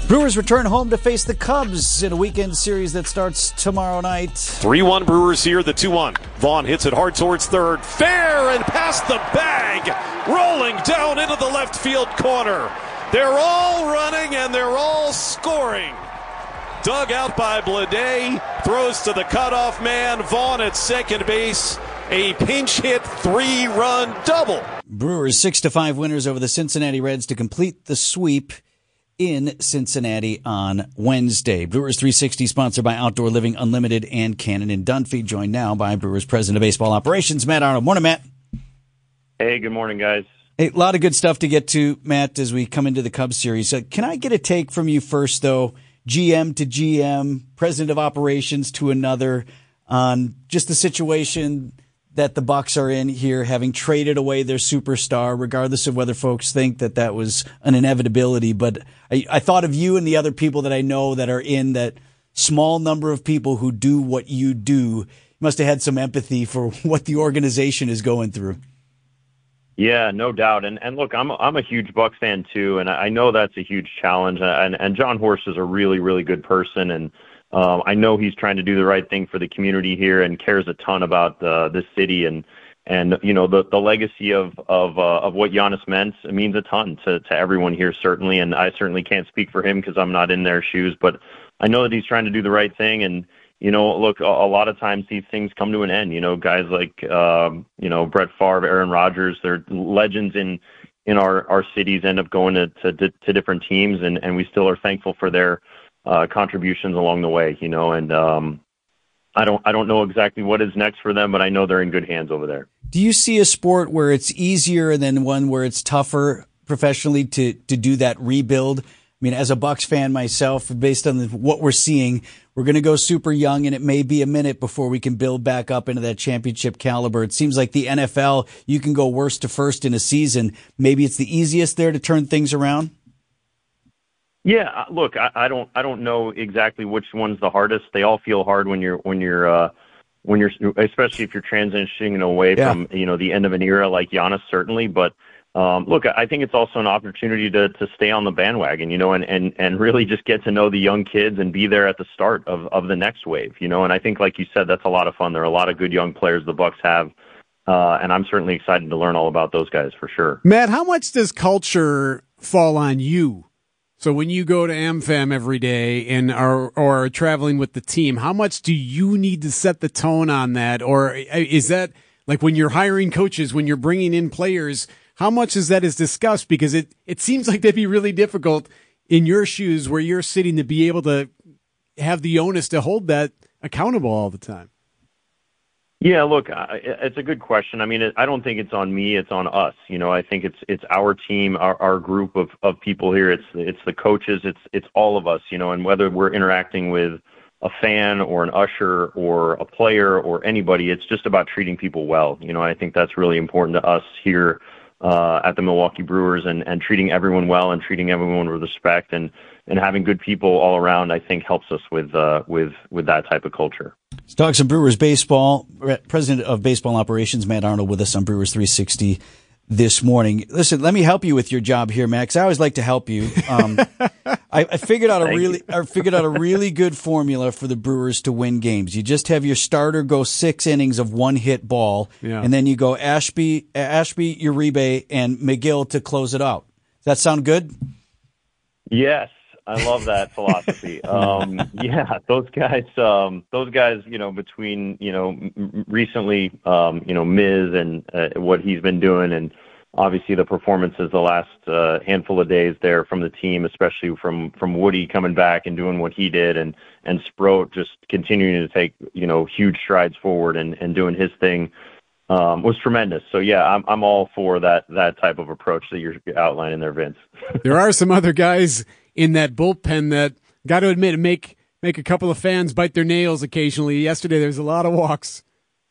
Brewers return home to face the Cubs in a weekend series that starts tomorrow night. 3-1 Brewers here, the 2-1. Vaughn hits it hard towards third. Fair and past the bag. Rolling down into the left field corner. They're all running and they're all scoring. Dug out by Bleday. Throws to the cutoff man. Vaughn at second base. A pinch hit 3-run double. Brewers 6-5 winners over the Cincinnati Reds to complete the sweep in Cincinnati on Wednesday. Brewers 360 sponsored by Outdoor Living Unlimited and Cannon and Dunphy, joined now by Brewers President of Baseball Operations, Matt Arnold. Morning, Matt. Hey, good morning, guys. Hey, a lot of good stuff to get to, Matt, as we come into the Cubs series. Can I get a take from you first, though, GM to GM, President of Operations to another, on just the situation that the Bucs are in here, having traded away their superstar, regardless of whether folks think that that was an inevitability. But I thought of you and the other people that I know that are in that small number of people who do what you do. You must have had some empathy for what the organization is going through. Yeah, no doubt. And look, I'm a huge Bucs fan too, and I know that's a huge challenge. And John Horst is a really, really good person, and I know he's trying to do the right thing for the community here and cares a ton about this city and you know the legacy of what Giannis means a ton to everyone here, certainly. And I certainly can't speak for him because I'm not in their shoes, but I know that he's trying to do the right thing. And you know, look, a lot of times these things come to an end. You know, guys like you know, Brett Favre, Aaron Rodgers, they're legends in our cities, end up going to different teams, and we still are thankful for their contributions along the way, you know, and I don't know exactly what is next for them, but I know they're in good hands over there. Do you see a sport where it's easier than one where it's tougher professionally to do that rebuild? I mean, as a Bucs fan myself, based on what we're seeing, we're going to go super young, and it may be a minute before we can build back up into that championship caliber. It seems like the NFL, you can go worst to first in a season. Maybe it's the easiest there to turn things around. Yeah, look, I don't know exactly which one's the hardest. They all feel hard when you're especially if you're transitioning away from, you know, the end of an era like Giannis, certainly. But look, I think it's also an opportunity to stay on the bandwagon, you know, and really just get to know the young kids and be there at the start of the next wave, you know. And I think, like you said, that's a lot of fun. There are a lot of good young players the Bucs have, and I'm certainly excited to learn all about those guys for sure. Matt, how much does culture fall on you? So when you go to AmFam every day and are traveling with the team, how much do you need to set the tone on that? Or is that like when you're hiring coaches, when you're bringing in players, how much is that is discussed? Because it seems like that'd be really difficult in your shoes where you're sitting to be able to have the onus to hold that accountable all the time. Yeah, look, it's a good question. I mean, I don't think it's on me; it's on us. You know, I think it's our team, our group of people here. It's the coaches. It's all of us. You know, and whether we're interacting with a fan or an usher or a player or anybody, it's just about treating people well. You know, I think that's really important to us here at the Milwaukee Brewers, and treating everyone well and treating everyone with respect and having good people all around, I think helps us with that type of culture. Let's talk some Brewers baseball. President of Baseball Operations, Matt Arnold, with us on Brewers 360 this morning. Listen, let me help you with your job here, Max. I always like to help you. I figured out a really good formula for the Brewers to win games. You just have your starter go 6 innings of one hit ball, and then you go Ashby, Uribe, and McGill to close it out. Does that sound good? Yes. I love that philosophy. Yeah, those guys, you know, between, you know, recently, you know, Miz and what he's been doing, and obviously the performances the last handful of days there from the team, especially from Woody coming back and doing what he did, and Sproat just continuing to take, you know, huge strides forward and doing his thing, was tremendous. So yeah, I'm all for that type of approach that you're outlining there, Vince. There are some other guys in that bullpen that, got to admit, make a couple of fans bite their nails occasionally. Yesterday, there was a lot of walks.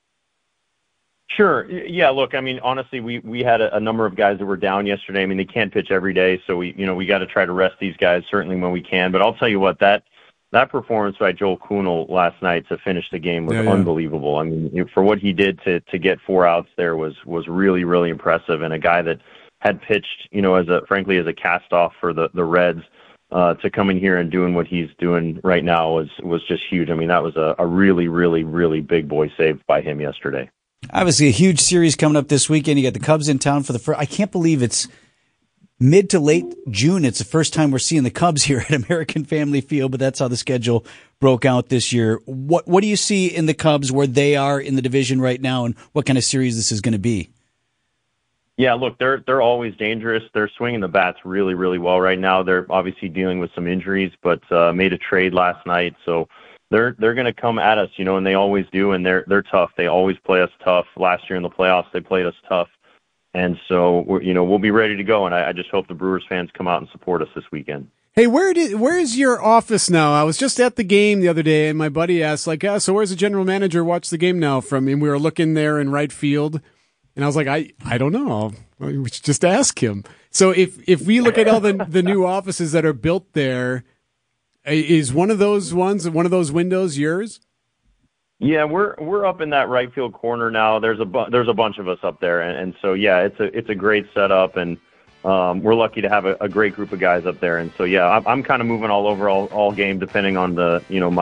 Sure. Yeah, look, I mean, honestly, we had a number of guys that were down yesterday. I mean, they can't pitch every day, so we got to try to rest these guys certainly when we can. But I'll tell you what, that performance by Joel Kuhnel last night to finish the game was unbelievable. I mean, for what he did to get 4 outs there was really, really impressive. And a guy that had pitched, you know, as a cast off for the Reds to coming here and doing what he's doing right now was just huge. I mean, that was a really, really, really big boy save by him yesterday. Obviously, a huge series coming up this weekend. You got the Cubs in town for the first. I can't believe it's mid to late June. It's the first time we're seeing the Cubs here at American Family Field, but that's how the schedule broke out this year. What do you see in the Cubs where they are in the division right now, and what kind of series this is going to be? Yeah, look, they're always dangerous. They're swinging the bats really, really well right now. They're obviously dealing with some injuries, but made a trade last night, so they're going to come at us, and they always do, and they're tough. They always play us tough. Last year in the playoffs, they played us tough, and so we'll be ready to go. And I just hope the Brewers fans come out and support us this weekend. Hey, where is your office now? I was just at the game the other day, and my buddy asked, so where's the general manager watch the game now from? And we were looking there in right field. And I was like, I don't know. We should just ask him. So if we look at all the new offices that are built there, is one of those windows yours? Yeah, we're up in that right field corner now. There's a bunch of us up there, and so yeah, it's a great setup, and we're lucky to have a great group of guys up there. And so yeah, I'm kind of moving all over all game, depending on the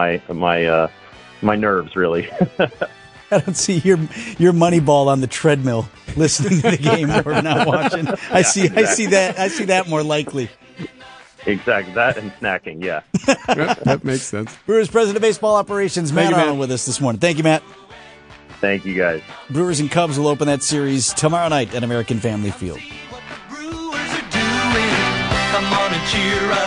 my nerves really. I don't see your money ball on the treadmill listening to the game or not watching. I see that more likely. Exactly, that and snacking, yeah. That makes sense. Brewers President of Baseball Operations, Matt Arnold, with us this morning. Thank you, Matt. Thank you, guys. Brewers and Cubs will open that series tomorrow night at American Family Field. What the Brewers are doing. Come on and cheer us.